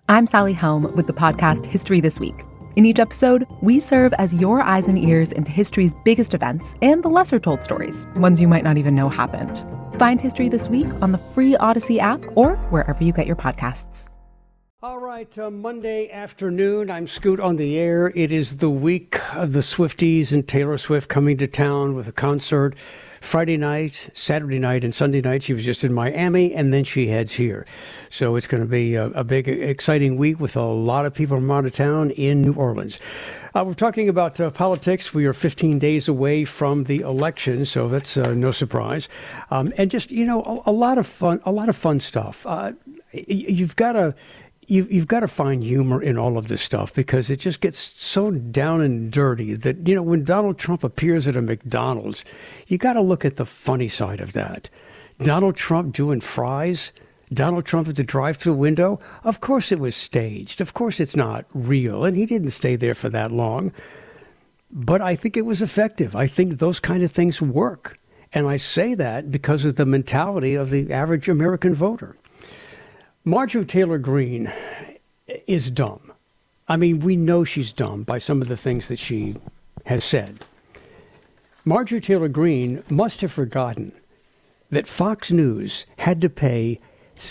I'm Sally Helm with the podcast History This Week. In each episode, we serve as your eyes and ears into history's biggest events and the lesser-told stories, ones you might not even know happened. Find History This Week on the free Odyssey app or wherever you get your podcasts. All right, Monday afternoon, I'm Scoot on the air. It is the week of the Swifties and Taylor Swift coming to town with a concert. Friday night, Saturday night, and Sunday night, she was just in Miami, and then she heads here. So it's going to be a big, exciting week with a lot of people from out of town in New Orleans. We're talking about politics. We are 15 days away from the election, so that's no surprise. And just, you know, a lot of fun stuff. You've got to find humor in all of this stuff because it just gets so down and dirty that, you know, when Donald Trump appears at a McDonald's, you got to look at the funny side of that. Donald Trump doing fries, Donald Trump at the drive-thru window. Of course it was staged. Of course it's not real. And he didn't stay there for that long. But I think it was effective. I think those kind of things work. And I say that because of the mentality of the average American voter. Marjorie Taylor Greene is dumb. I mean, we know she's dumb by some of the things that she has said. Marjorie Taylor Greene must have forgotten that Fox News had to pay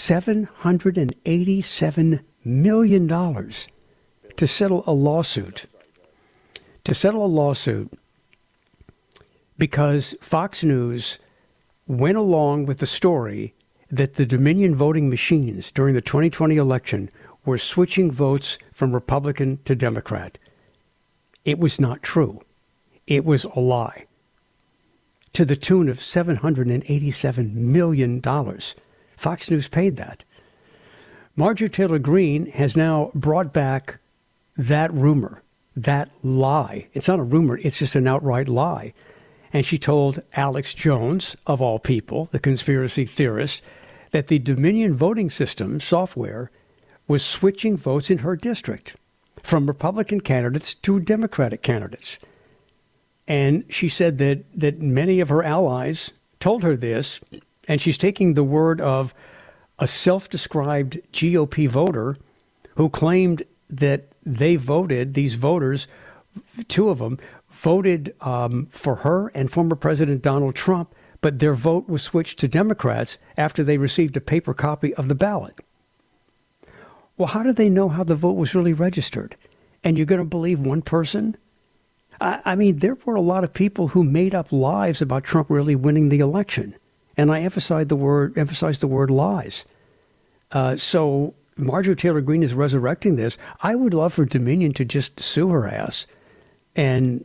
$787 million to settle a lawsuit. Because Fox News went along with the story that the Dominion voting machines during the 2020 election were switching votes from Republican to Democrat. It was not true. It was a lie. To the tune of $787 million. Fox News paid that. Marjorie Taylor Greene has now brought back that rumor, that lie. It's not a rumor, it's just an outright lie. And she told Alex Jones, of all people, the conspiracy theorist, that the Dominion voting system software was switching votes in her district from Republican candidates to Democratic candidates. And she said that many of her allies told her this, and she's taking the word of a self-described GOP voter who claimed that they voted, these voters, two of them, voted for her and former President Donald Trump, but their vote was switched to Democrats after they received a paper copy of the ballot. Well, how did they know how the vote was really registered? And you're going to believe one person? I mean, there were a lot of people who made up lies about Trump really winning the election. And I emphasized the word lies. So Marjorie Taylor Greene is resurrecting this. I would love for Dominion to just sue her ass and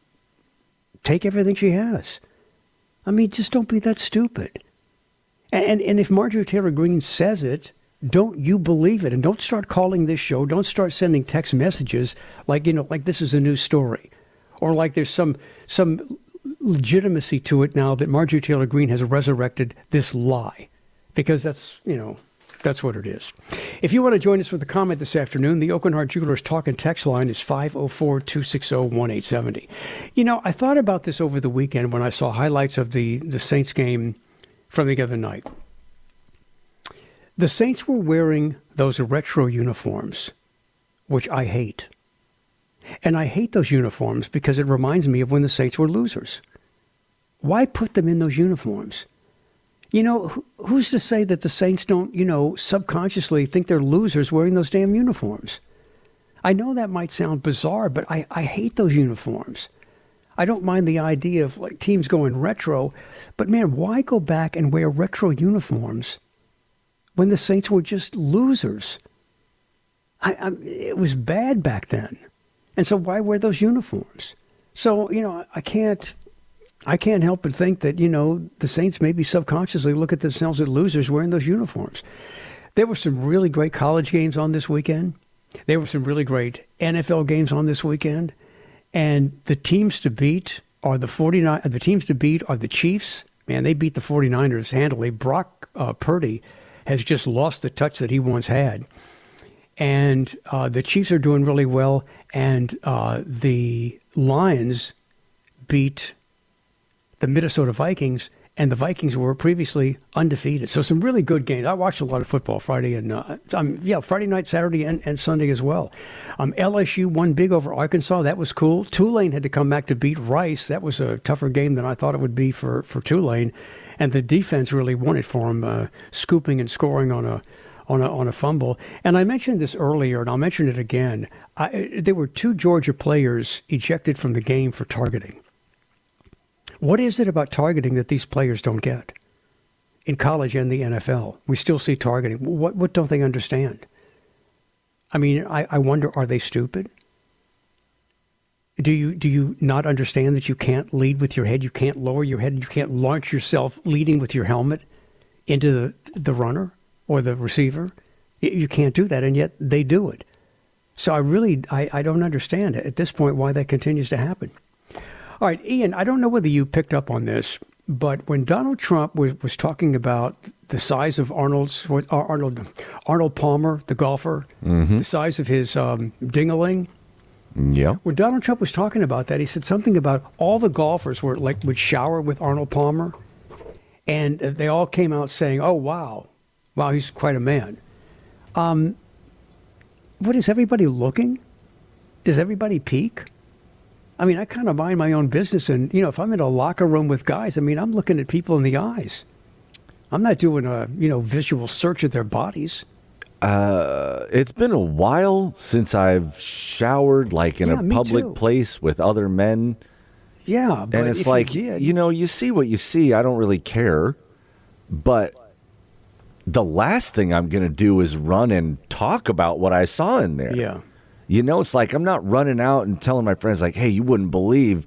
take everything she has. I mean, just don't be that stupid. And if Marjorie Taylor Greene says it, don't you believe it. And don't start calling this show. Don't start sending text messages like, you know, like this is a new story. Or like there's some legitimacy to it now that Marjorie Taylor Greene has resurrected this lie. Because that's, you know, that's what it is. If you want to join us with a comment this afternoon, the Aucoin Hart Jewelers talk and text line is 504-260-1870. You know, I thought about this over the weekend when I saw highlights of the Saints game from the other night. The Saints were wearing those retro uniforms, which I hate. And I hate those uniforms because it reminds me of when the Saints were losers. Why put them in those uniforms? You know, who's to say that the Saints don't, you know, subconsciously think they're losers wearing those damn uniforms? I know that might sound bizarre, but I hate those uniforms. I don't mind the idea of like teams going retro, but man, why go back and wear retro uniforms when the Saints were just losers? It was bad back then. And so why wear those uniforms? So, you know, I can't help but think that, you know, the Saints maybe subconsciously look at themselves as losers wearing those uniforms. There were some really great college games on this weekend. There were some really great NFL games on this weekend. And the teams to beat are the Chiefs. Man, they beat the 49ers handily. Brock Purdy has just lost the touch that he once had. And the Chiefs are doing really well. And the Lions beat the Minnesota Vikings and the Vikings were previously undefeated. So some really good games. I watched a lot of football Friday Friday night, Saturday, and Sunday as well. LSU won big over Arkansas. That was cool. Tulane had to come back to beat Rice. That was a tougher game than I thought it would be for Tulane, and the defense really won it for them, scooping and scoring on a fumble. And I mentioned this earlier, and I'll mention it again. There were 2 Georgia players ejected from the game for targeting. What is it about targeting that these players don't get? In college and the NFL, we still see targeting. What don't they understand? I mean, I wonder, are they stupid? Do you not understand that you can't lead with your head? You can't lower your head. You can't launch yourself leading with your helmet into the runner or the receiver. You can't do that, and yet they do it. So I don't understand at this point why that continues to happen. All right, Ian, I don't know whether you picked up on this, but when Donald Trump was talking about the size of Arnold Palmer, the golfer, the size of his ding-a-ling. Yeah. When Donald Trump was talking about that, he said something about all the golfers would shower with Arnold Palmer, and they all came out saying, "Oh, wow, he's quite a man." What is everybody looking? Does everybody peek? I mean, I kind of mind my own business, and if I'm in a locker room with guys, I mean, I'm looking at people in the eyes. I'm not doing a visual search of their bodies. It's been a while since I've showered in a public place with other men. Yeah, but and it's like you see what you see. I don't really care, but the last thing I'm going to do is run and talk about what I saw in there. Yeah. It's like I'm not running out and telling my friends hey, you wouldn't believe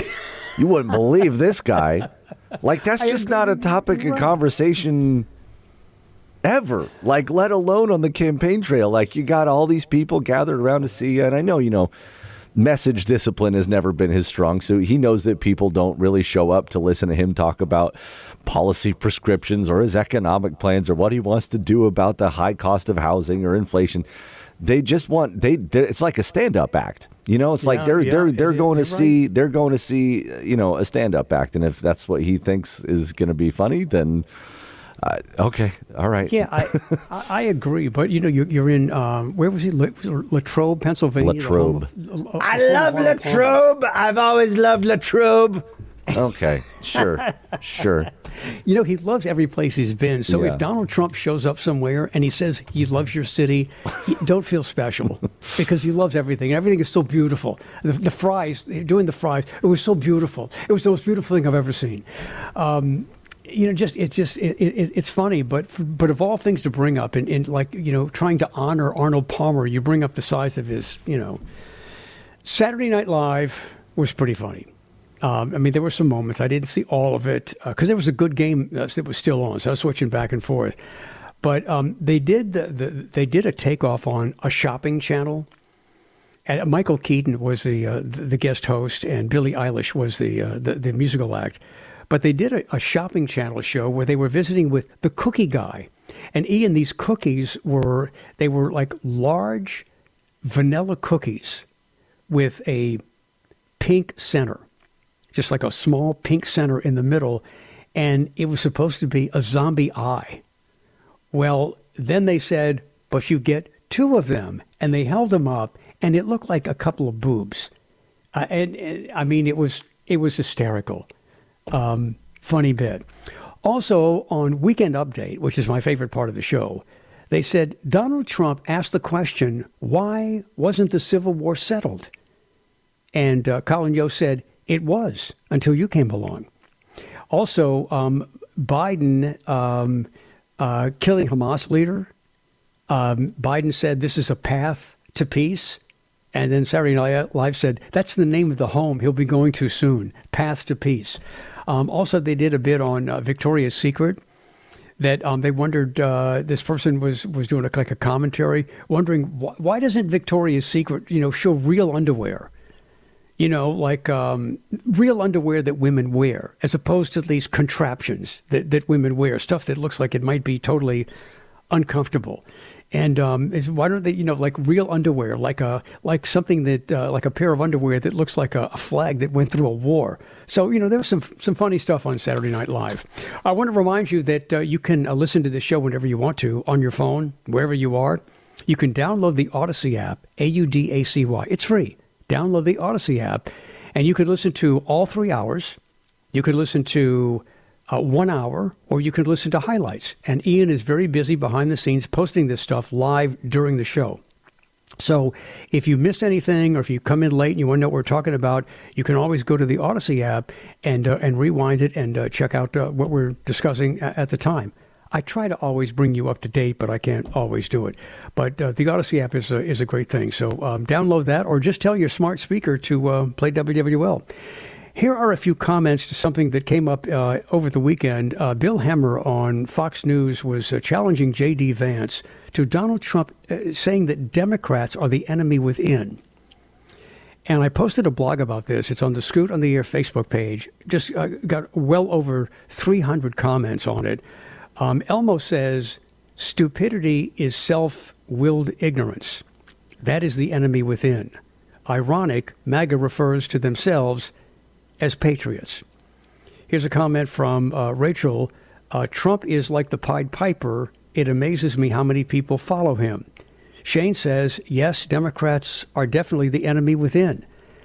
this guy. That's just not a topic of conversation ever. Let alone on the campaign trail. You got all these people gathered around to see you. And I know, message discipline has never been his strong suit. He knows that people don't really show up to listen to him talk about policy prescriptions or his economic plans or what he wants to do about the high cost of housing or inflation. They just want it's like a stand-up act. It's they're going to see a stand-up act, and if that's what he thinks is going to be funny, then okay, all right. Yeah, I agree, but you're in where was he? Latrobe, Pennsylvania. Latrobe. I love Latrobe. I've always loved Latrobe. Okay, sure. He loves every place he's been. So if Donald Trump shows up somewhere and he says he loves your city, don't feel special because he loves everything. Everything is so beautiful. The fries, doing the fries, it was so beautiful. It was the most beautiful thing I've ever seen. It's funny, but of all things to bring up, in trying to honor Arnold Palmer, you bring up the size of his, Saturday Night Live was pretty funny. There were some moments. I didn't see all of it because there was a good game that was still on, so I was switching back and forth. But they did a takeoff on a shopping channel. And Michael Keaton was the guest host, and Billie Eilish was the musical act. But they did a shopping channel show where they were visiting with the cookie guy. And Ian, these cookies were like large vanilla cookies with a pink center. Just like a small pink center in the middle, and it was supposed to be a zombie eye. Well, then they said, but you get 2 of them, and they held them up, and it looked like a couple of boobs. It was hysterical. Funny bit. Also, on Weekend Update, which is my favorite part of the show, they said Donald Trump asked the question, why wasn't the Civil War settled? And Colin Yost said, it was until you came along. Also, Biden killing Hamas leader. Biden said this is a path to peace. And then Saturday Night Live said that's the name of the home he'll be going to soon, Path to Peace. Also, they did a bit on Victoria's Secret that they wondered, this person was doing a commentary, wondering why doesn't Victoria's Secret, show real underwear? Real underwear that women wear, as opposed to these contraptions that women wear, stuff that looks like it might be totally uncomfortable. And why don't they, like real underwear, like something that, like a pair of underwear that looks like a flag that went through a war. So, there was some funny stuff on Saturday Night Live. I want to remind you that you can listen to the show whenever you want to on your phone, wherever you are. You can download the Odyssey app, Audacy. It's free. Download the Odyssey app, and you can listen to all 3 hours. You can listen to 1 hour, or you can listen to highlights. And Ian is very busy behind the scenes posting this stuff live during the show. So if you missed anything, or if you come in late and you want to know what we're talking about, you can always go to the Odyssey app and rewind it and check out what we're discussing at the time. I try to always bring you up to date, but I can't always do it. But the Odyssey app is a great thing. So download that, or just tell your smart speaker to play WWL. Here are a few comments to something that came up over the weekend. Bill Hemmer on Fox News was challenging J.D. Vance to Donald Trump, saying that Democrats are the enemy within. And I posted a blog about this. It's on the Scoot on the Air Facebook page. Just got well over 300 comments on it. Elmo says, stupidity is self-willed ignorance. That is the enemy within. Ironic, MAGA refers to themselves as patriots. Here's a comment from Rachel. Trump is like the Pied Piper. It amazes me how many people follow him. Shane says, yes, Democrats are definitely the enemy within.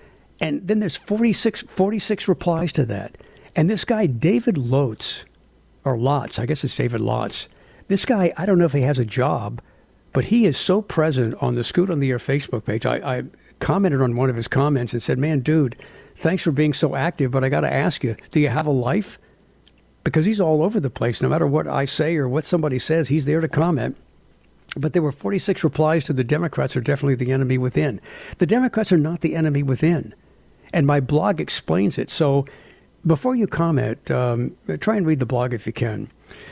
And then there's 46 replies to that. And this guy, David Lotz, or Lotz, I guess it's David Lotz. This guy, I don't know if he has a job, but he is so present on the Scoot on the Air Facebook page. I commented on one of his comments and said, man, dude, thanks for being so active, but I got to ask you, do you have a life? Because he's all over the place. No matter what I say or what somebody says, he's there to comment. But there were 46 replies to the Democrats are definitely the enemy within. The Democrats are not the enemy within. And my blog explains it. So before you comment, try and read the blog if you can.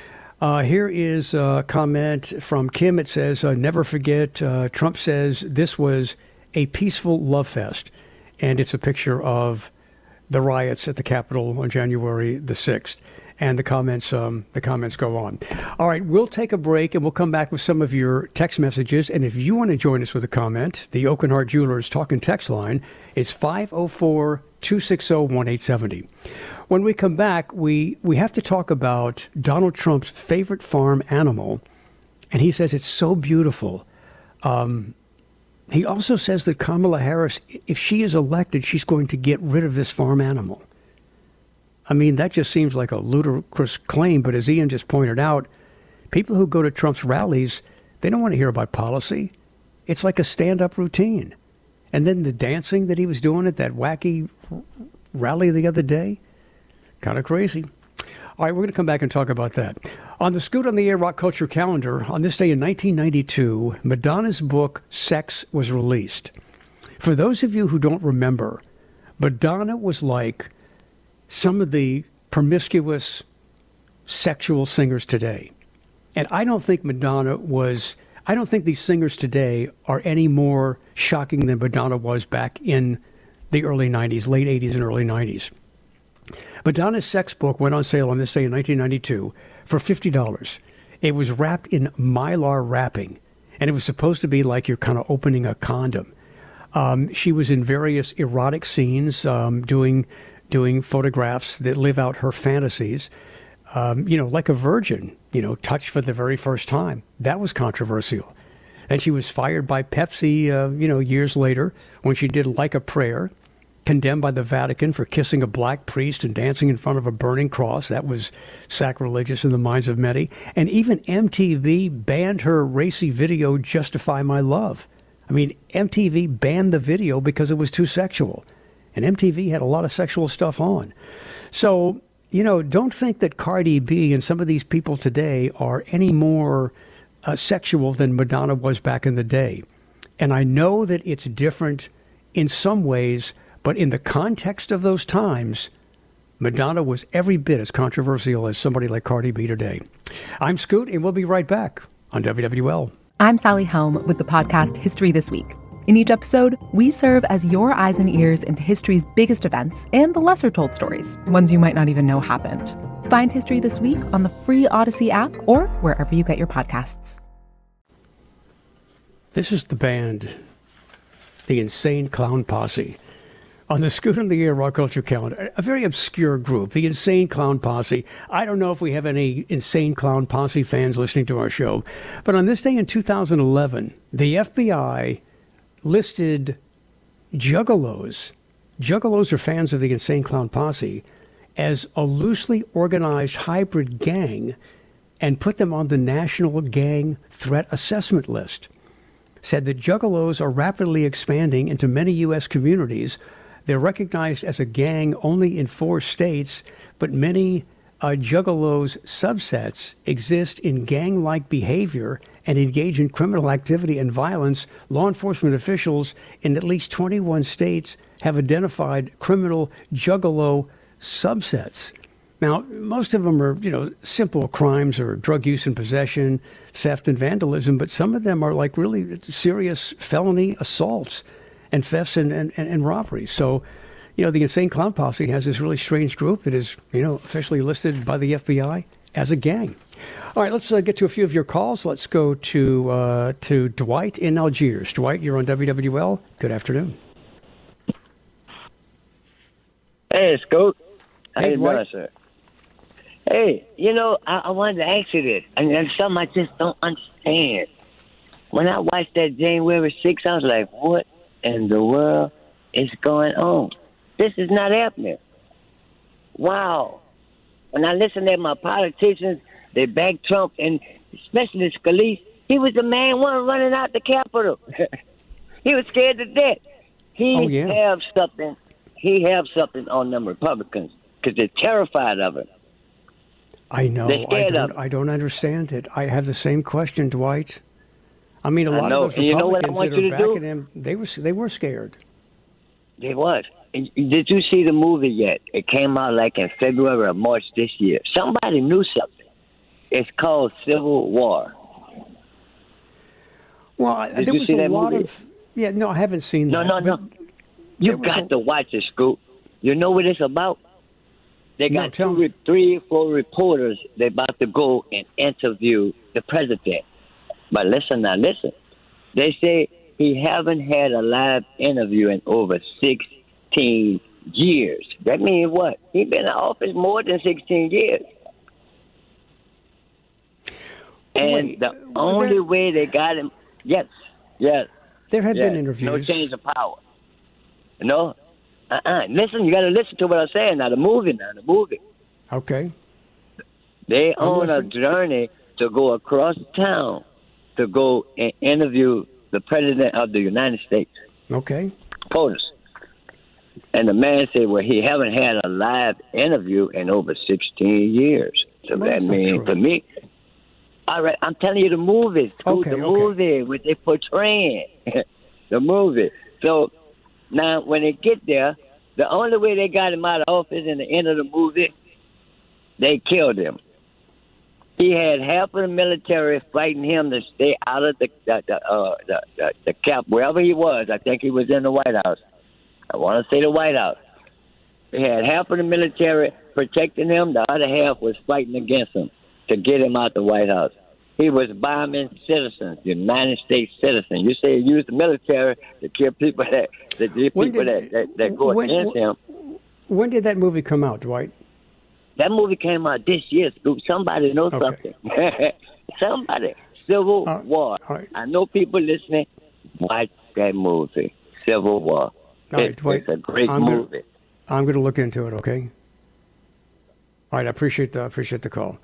Here is a comment from Kim. It says, never forget, Trump says this was a peaceful love fest. And it's a picture of the riots at the Capitol on January the 6th. And the comments go on. All right, we'll take a break, and we'll come back with some of your text messages. And if you want to join us with a comment, the Oakenhart Jewelers Talk and Text line is 504-260-1870. When we come back, we have to talk about Donald Trump's favorite farm animal. And he says it's so beautiful. He also says that Kamala Harris, if she is elected, she's going to get rid of this farm animal. I mean, that just seems like a ludicrous claim, but as Ian just pointed out, people who go to Trump's rallies, they don't want to hear about policy. It's like a stand-up routine. And then the dancing that he was doing at that wacky rally the other day, kind of crazy. All right, we're going to come back and talk about that. On the Scoot on the Air Rock Culture calendar, on this day in 1992, Madonna's book, Sex, was released. For those of you who don't remember, Madonna was like some of the promiscuous sexual singers today. And I don't think these singers today are any more shocking than Madonna was back in the early 90s, late 80s and early 90s. Madonna's sex book went on sale on this day in 1992 for $50. It was wrapped in Mylar wrapping, and it was supposed to be like you're kind of opening a condom. She was in various erotic scenes, doing photographs that live out her fantasies, like a virgin, touched for the very first time. That was controversial. And she was fired by Pepsi, years later when she did Like a Prayer, condemned by the Vatican for kissing a black priest and dancing in front of a burning cross. That was sacrilegious in the minds of many. And even MTV banned her racy video, Justify My Love. I mean, MTV banned the video because it was too sexual. And MTV had a lot of sexual stuff on. So, don't think that Cardi B and some of these people today are any more sexual than Madonna was back in the day. And I know that it's different in some ways, but in the context of those times, Madonna was every bit as controversial as somebody like Cardi B today. I'm Scoot, and we'll be right back on WWL. I'm Sally Helm with the podcast History This Week. In each episode, we serve as your eyes and ears into history's biggest events and the lesser-told stories, ones you might not even know happened. Find History This Week on the free Odyssey app or wherever you get your podcasts. This is the band, the Insane Clown Posse. On the Scoot in the Air Rock Culture calendar, a very obscure group, the Insane Clown Posse. I don't know if we have any Insane Clown Posse fans listening to our show, but on this day in 2011, the FBI listed juggalos are fans of the Insane Clown Posse, as a loosely organized hybrid gang and put them on the National Gang Threat Assessment List. Said that juggalos are rapidly expanding into many U.S. communities. They're recognized as a gang only in 4 states, but many juggalos subsets exist in gang-like behavior and engage in criminal activity and violence. Law enforcement officials in at least 21 states have identified criminal juggalo subsets. Now, most of them are, simple crimes or drug use and possession, theft and vandalism, but some of them are like really serious felony assaults and thefts and robberies. So, the Insane Clown Posse has this really strange group that is, officially listed by the FBI as a gang. All right, let's get to a few of your calls. Let's go to Dwight in Algiers. Dwight, you're on WWL. Good afternoon. Hey, Scoot. How Hey, you Dwight. doing, sir? Hey, I wanted to ask you this, and there's something I just don't understand. When I watched that January 6th, I was like, what in the world is going on? This is not happening. Wow. When I listen to my politicians, they back Trump, and especially Scalise, he was the main one running out the Capitol. He was scared to death. He have something on them Republicans because they're terrified of it. I know. They're scared of it. I don't understand it. I have the same question, Dwight. I mean, a lot know. of those And you know what I Republicans want that you are to do? backing him, they were scared. They was. And did you see the movie yet? It came out like in February or March this year. Somebody knew something. It's called Civil War. Well, Did there you was see a that lot movie? of... Yeah, no, I haven't seen that. No. You got to watch it, Scoop. You know what it's about? They No, got tell me. 3 or 4 reporters. They're about to go and interview the president. But listen. They say he haven't had a live interview in over 16 years. That means what? He's been in office more than 16 years. And Wait, the only way they got him, yes. There had been No interviews. change of power. No? Listen, you got to listen to what I'm saying now. The movie. Okay. They on a listening. journey to go across town to go and interview the president of the United States. Okay. POTUS. And the man said, well, he haven't had a live interview in over 16 years. So Well, that that's not means true. for me, all right, I'm telling you the movies. Okay, Movie, what they portraying. The movie. So now when they get there, the only way they got him out of office in the end of the movie, they killed him. He had half of the military fighting him to stay out of the cap, wherever he was. I think he was in the White House. I want to say the White House. He had half of the military protecting him. The other half was fighting against him to get him out the White House. He was bombing citizens, United States citizens. You say he used the military to kill people that go against him. When did that movie come out, Dwight? That movie came out this year, Scoop. Somebody knows Okay. something. Somebody. Civil War. all right. I know people listening. Watch that movie, Civil War. All right, Dwight, It's a great I'm movie. I'm going to look into it, okay? All right, I appreciate the call.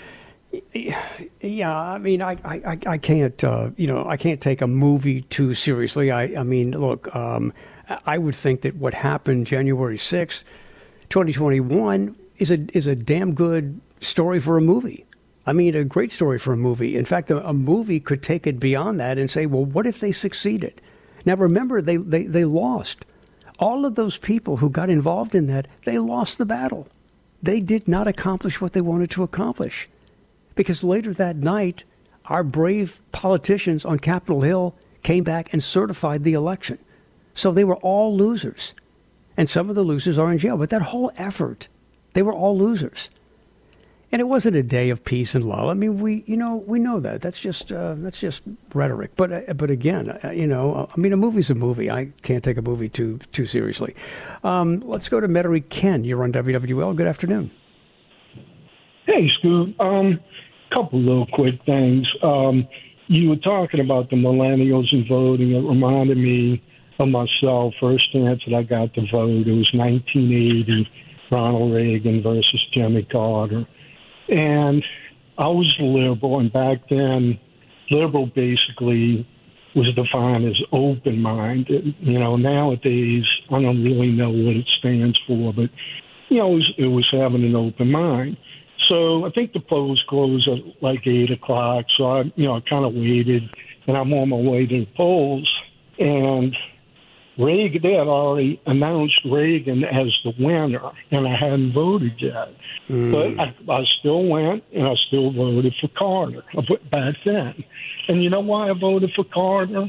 Yeah, I mean, I can't, I can't take a movie too seriously. I mean, look, I would think that what happened January 6th, 2021 is a damn good story for a movie. I mean, a great story for a movie. In fact, a movie could take it beyond that and say, well, what if they succeeded? Now, remember, they lost. All of those people who got involved in that, they lost the battle. They did not accomplish what they wanted to accomplish. Because later that night, our brave politicians on Capitol Hill came back and certified the election. So they were all losers. And some of the losers are in jail. But that whole effort, they were all losers. And it wasn't a day of peace and love. I mean, we know that. That's just rhetoric. But again, I mean, a movie's a movie. I can't take a movie too seriously. Let's go to Metairie Ken. You're on WWL. Good afternoon. Hey, Scoot. Couple little quick things. You were talking about the millennials and voting. It reminded me of myself. First chance that I got to vote, it was 1980, Ronald Reagan versus Jimmy Carter. And I was liberal, and back then, liberal basically was defined as open-minded. Nowadays, I don't really know what it stands for, but, it was having an open mind. So I think the polls closed at like 8 o'clock. So I kind of waited, and I'm on my way to the polls. And Reagan, they had already announced Reagan as the winner, and I hadn't voted yet. But I still went, and I still voted for Carter back then. And you know why I voted for Carter?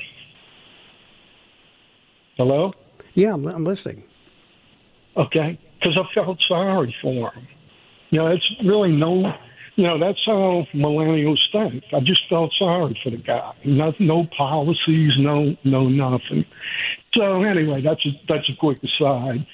Hello? Yeah, I'm listening. Okay, because I felt sorry for him. It's really that's how millennials think. I just felt sorry for the guy. No policies, no nothing. So anyway, that's a quick aside.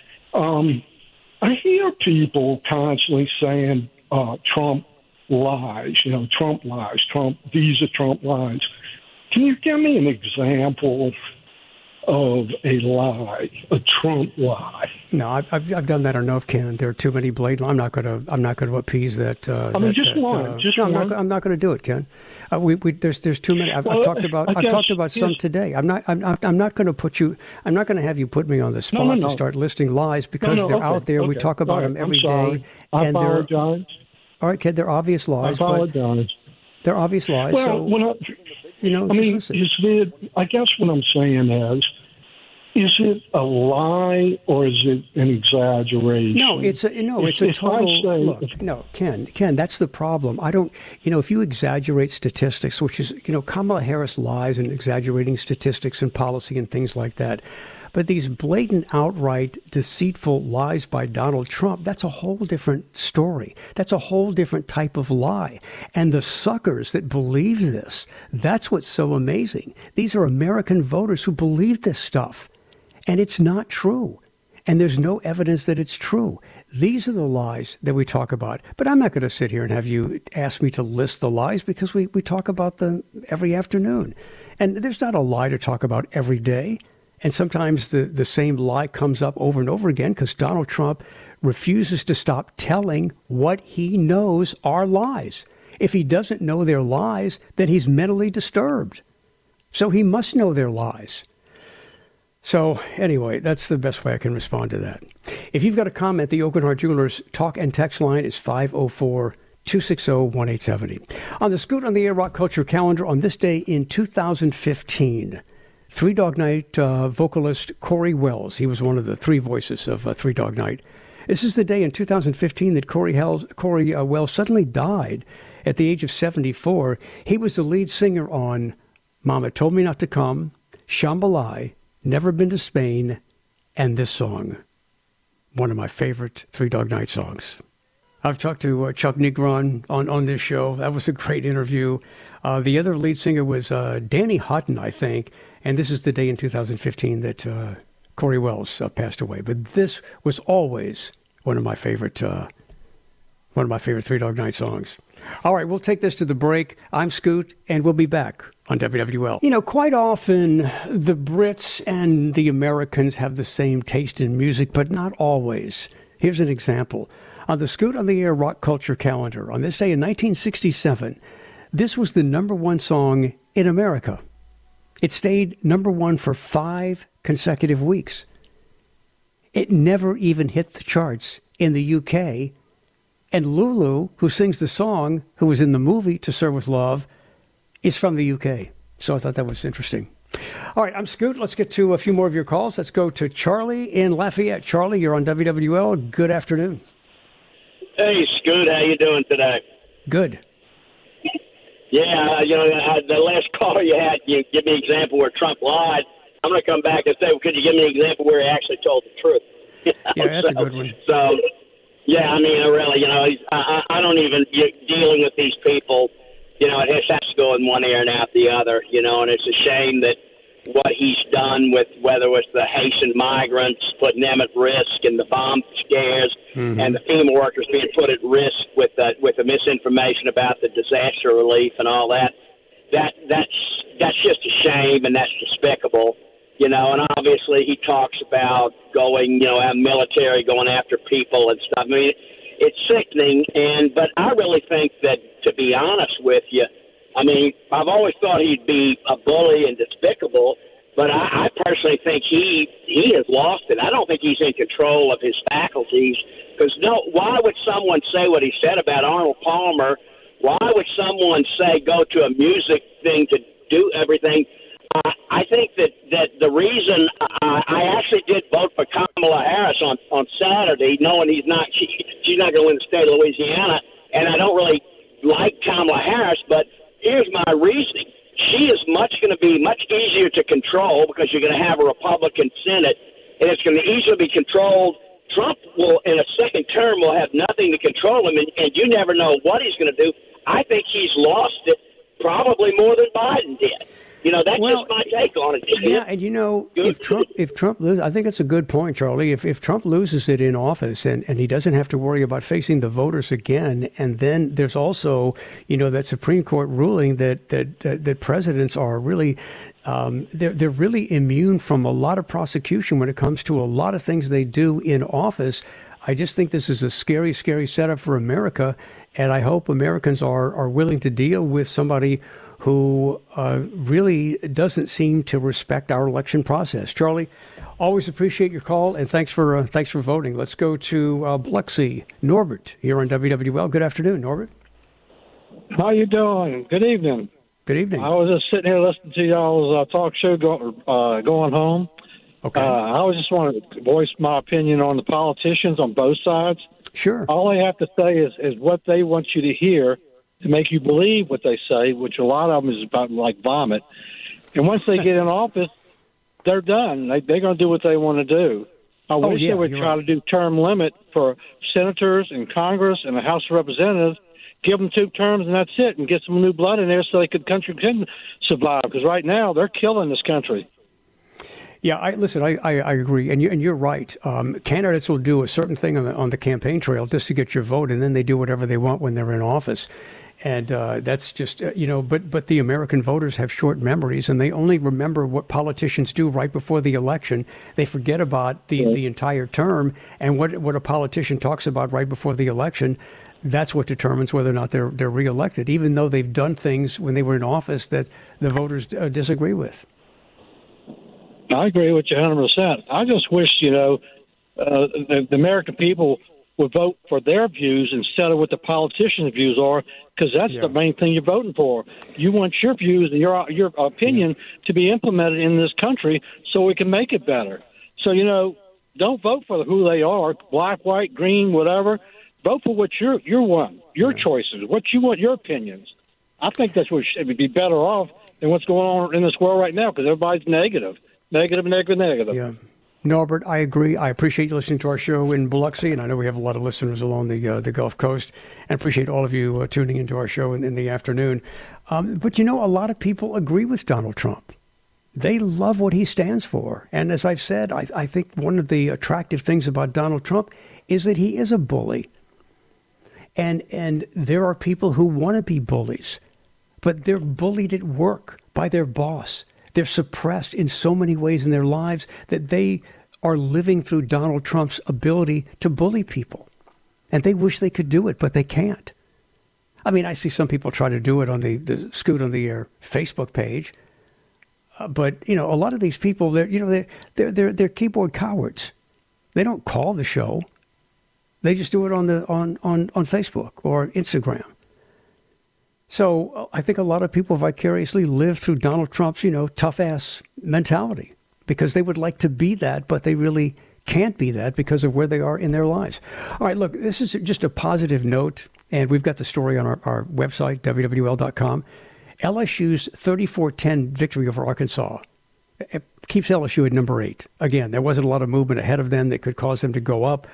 I hear people constantly saying Trump lies. Trump lies. These are Trump lies. Can you give me an example of a lie, a Trump lie? No, I've done that enough, Ken. There are too many blatant. I'm not going to appease that. Just one. I'm not going to do it, Ken. There's too many. I've talked about some today. I'm not going to put you. I'm not going to have you put me on the spot to start listing lies because they're out there. Okay, we talk about them every day. I apologize. All right, Ken. They're obvious lies. I apologize. They're obvious lies. Well, listen. I guess what I'm saying is it a lie or is it an exaggeration? No, it's a total. No, Ken, that's the problem. I don't. If you exaggerate statistics, which is, Kamala Harris lies and exaggerating statistics and policy and things like that. But these blatant, outright, deceitful lies by Donald Trump, that's a whole different story. That's a whole different type of lie. And the suckers that believe this, that's what's so amazing. These are American voters who believe this stuff. And it's not true. And there's no evidence that it's true. These are the lies that we talk about. But I'm not going to sit here and have you ask me to list the lies because we talk about them every afternoon. And there's not a lie to talk about every day. And sometimes the same lie comes up over and over again because Donald Trump refuses to stop telling what he knows are lies. If he doesn't know they're lies, then he's mentally disturbed. So he must know they're lies. So anyway, that's the best way I can respond to that. If you've got a comment, the Oakenheart Jewelers talk and text line is 504-260-1870. On the Scoot on the Air Rock Culture calendar on this day in 2015, Three Dog Night vocalist Corey Wells. He was one of the three voices of Three Dog Night. This is the day in 2015 that Corey Wells suddenly died at the age of 74. He was the lead singer on Mama Told Me Not to Come, Shambhalai, Never Been to Spain, and this song. One of my favorite Three Dog Night songs. I've talked to Chuck Negron on this show. That was a great interview. The other lead singer was Danny Hutton, I think. And this is the day in 2015 that Corey Wells passed away. But this was always one of my favorite Three Dog Night songs. All right, we'll take this to the break. I'm Scoot, and we'll be back on WWL. Quite often the Brits and the Americans have the same taste in music, but not always. Here's an example. On the Scoot on the Air Rock Culture calendar, on this day in 1967, this was the number one song in America. It stayed number one for 5 consecutive weeks. It never even hit the charts in the UK. And Lulu, who sings the song, who was in the movie To Serve With Love, is from the UK. So I thought that was interesting. All right, I'm Scoot. Let's get to a few more of your calls. Let's go to Charlie in Lafayette. Charlie, you're on WWL. Good afternoon. Hey, Scoot. How you doing today? Good. Yeah, the last call you had, you give me an example where Trump lied. I'm going to come back and say, well, could you give me an example where he actually told the truth? Yeah, that's a good one. So, Yeah, I mean, really, I don't even dealing with these people. It has to go in one ear and out the other. And it's a shame that what he's done with whether it was the Haitian migrants, putting them at risk, and the bomb scares, and the FEMA workers being put at risk with the misinformation about the disaster relief and all that. That's just a shame, and that's despicable. And obviously he talks about going, military going after people and stuff. I mean, it's sickening, but I really think that, to be honest with you, I mean, I've always thought he'd be a bully and despicable, but I personally think he has lost it. I don't think he's in control of his faculties, because why would someone say what he said about Arnold Palmer? Why would someone say go to a music thing to do everything? I think that the reason I actually did vote for Kamala Harris on Saturday, knowing she's not going to win the state of Louisiana, and I don't really like Kamala Harris, but here's my reasoning. She is going to be much easier to control because you're going to have a Republican Senate, and it's going to easily be controlled. Trump will, in a second term, will have nothing to control him, and you never know what he's going to do. I think he's lost it probably more than Biden did. That's just my take on it. Yeah, and if Trump loses, I think that's a good point, Charlie. If Trump loses it in office and he doesn't have to worry about facing the voters again, and then there's also, that Supreme Court ruling that presidents are really, they're really immune from a lot of prosecution when it comes to a lot of things they do in office. I just think this is a scary, scary setup for America, and I hope Americans are willing to deal with somebody who really doesn't seem to respect our election process. Charlie, always appreciate your call, and thanks for voting. Let's go to Biloxi. Norbert here on WWL. Good afternoon, Norbert. How you doing? Good evening. Good evening. I was just sitting here listening to y'all's talk show going home. Okay. I was just wanted to voice my opinion on the politicians on both sides. Sure. All they have to say is what they want you to hear, to make you believe what they say, which a lot of them is about like vomit. And once they get in office, they're done. They're going to do what they want to do. I wish they would try to do term limit for senators and Congress and the House of Representatives. Give them 2 terms and that's it, and get some new blood in there so country can survive. Because right now they're killing this country. Yeah, I agree, and you're right. Candidates will do a certain thing on the campaign trail just to get your vote, and then they do whatever they want when they're in office. And that's just, but the American voters have short memories, and they only remember what politicians do right before the election. They forget about the entire term, and what a politician talks about right before the election, that's what determines whether or not they're reelected, even though they've done things when they were in office that the voters disagree with. I agree with you 100%. I just wish, the American people would vote for their views instead of what the politicians' views are, because that's the main thing you're voting for. You want your views and your opinion to be implemented in this country so we can make it better. So, don't vote for who they are, black, white, green, whatever. Vote for what you want, your choices, what you want, your opinions. I think that's what would be better off than what's going on in this world right now, because everybody's negative. Negative. Yeah. Norbert, I agree. I appreciate you listening to our show in Biloxi, and I know we have a lot of listeners along the Gulf Coast, and appreciate all of you tuning into our show in the afternoon. But, a lot of people agree with Donald Trump. They love what he stands for. And as I've said, I think one of the attractive things about Donald Trump is that he is a bully. And there are people who want to be bullies, but they're bullied at work by their boss. They're suppressed in so many ways in their lives that they are living through Donald Trump's ability to bully people. And they wish they could do it, but they can't. I mean, I see some people try to do it on the Scoot on the Air Facebook page. But, a lot of these people, they're keyboard cowards. They don't call the show. They just do it on Facebook or Instagram. So I think a lot of people vicariously live through Donald Trump's, tough-ass mentality because they would like to be that, but they really can't be that because of where they are in their lives. All right, look, this is just a positive note, and we've got the story on our website, WWL.com. LSU's 34-10 victory over Arkansas. It keeps LSU at number 8. Again, there wasn't a lot of movement ahead of them that could cause them to go up.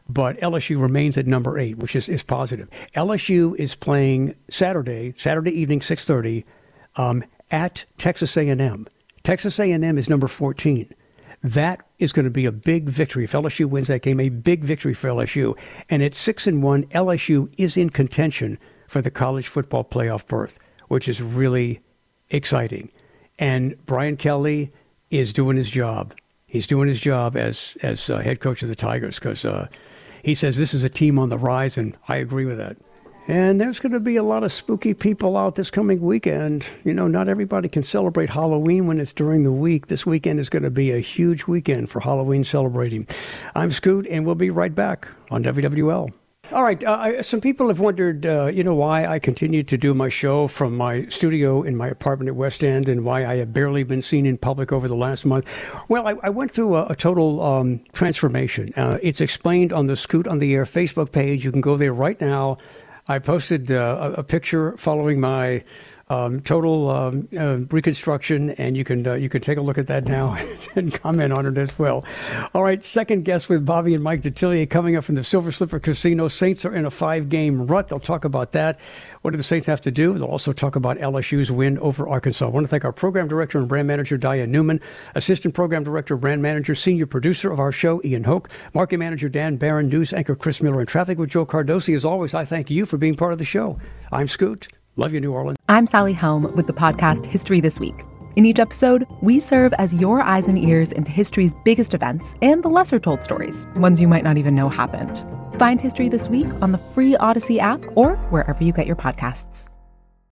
but LSU remains at number 8, which is positive. LSU is playing Saturday evening, 6:30, at Texas A&M. Texas A&M is number 14. That is going to be a big victory. If LSU wins that game, a big victory for LSU. And at 6-1, LSU is in contention for the college football playoff berth, which is really exciting. And Brian Kelly is doing his job. He's doing his job as head coach of the Tigers because he says this is a team on the rise, and I agree with that. And there's going to be a lot of spooky people out this coming weekend. You know, not everybody can celebrate Halloween when it's during the week. This weekend is going to be a huge weekend for Halloween celebrating. I'm Scoot, and we'll be right back on WWL. All right, some people have wondered, why I continue to do my show from my studio in my apartment at West End and why I have barely been seen in public over the last month. Well, I went through a total transformation. It's explained on the Scoot on the Air Facebook page. You can go there right now. I posted a picture following my total reconstruction, and you can take a look at that now and comment on it as well. All right, second guest with Bobby and Mike Detillier coming up from the Silver Slipper Casino. Saints are in a 5-game rut. They'll talk about that. What do the Saints have to do? They'll also talk about LSU's win over Arkansas. I want to thank our program director and brand manager, Diane Newman, assistant program director, brand manager, senior producer of our show, Ian Hoke, marketing manager, Dan Barron, news anchor, Chris Miller, and traffic with Joe Cardosi. As always, I thank you for being part of the show. I'm Scoot. Love you, New Orleans. I'm Sally Helm with the podcast History This Week. In each episode, we serve as your eyes and ears into history's biggest events and the lesser-told stories, ones you might not even know happened. Find History This Week on the free Odyssey app or wherever you get your podcasts.